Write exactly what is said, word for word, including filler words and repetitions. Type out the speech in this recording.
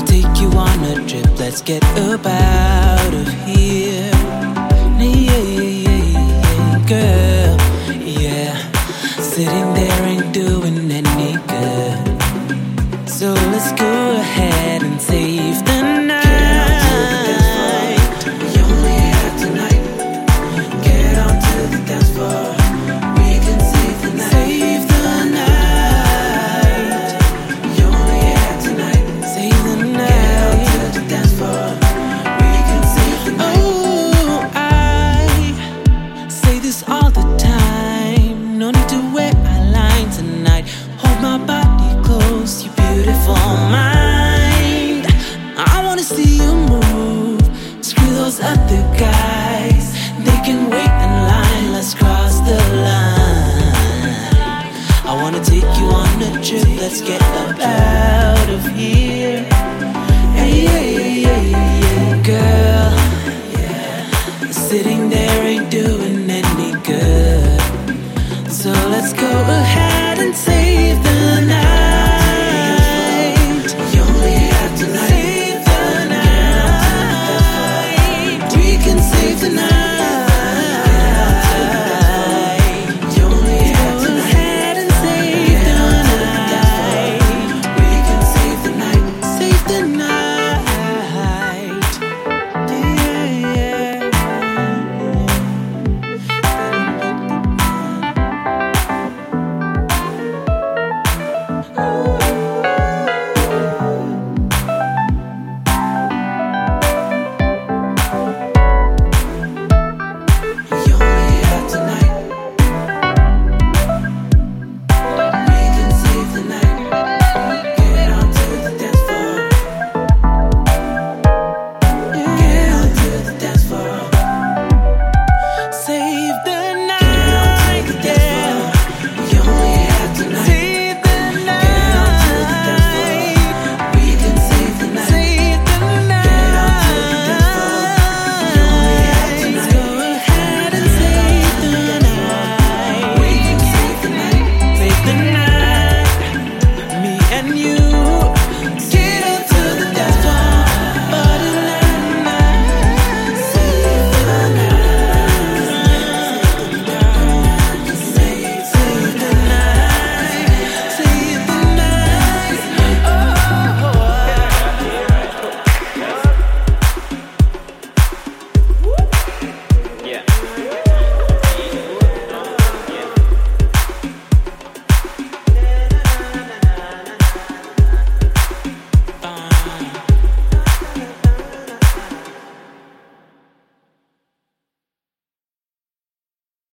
take you on a trip, let's get up out of here. Yeah, yeah, yeah, girl, yeah. Sitting there ain't doing any good, so let's go ahead and save the night. We only have tonight. Get on to the dance floor. We can save the night. Save the night. We only have tonight. Save the night. Get on to the dance floor. We can save the night. Oh, I say this all the time. No need to wear a line tonight. Hold my body close, you beautiful mind. I wanna see you move. Screw those other guys, they can wait in line. Let's cross the line. I wanna take you on a trip, let's get up out of here. Hey, hey, hey, hey, hey, girl, sitting there ain't doing any good, so let's go ahead.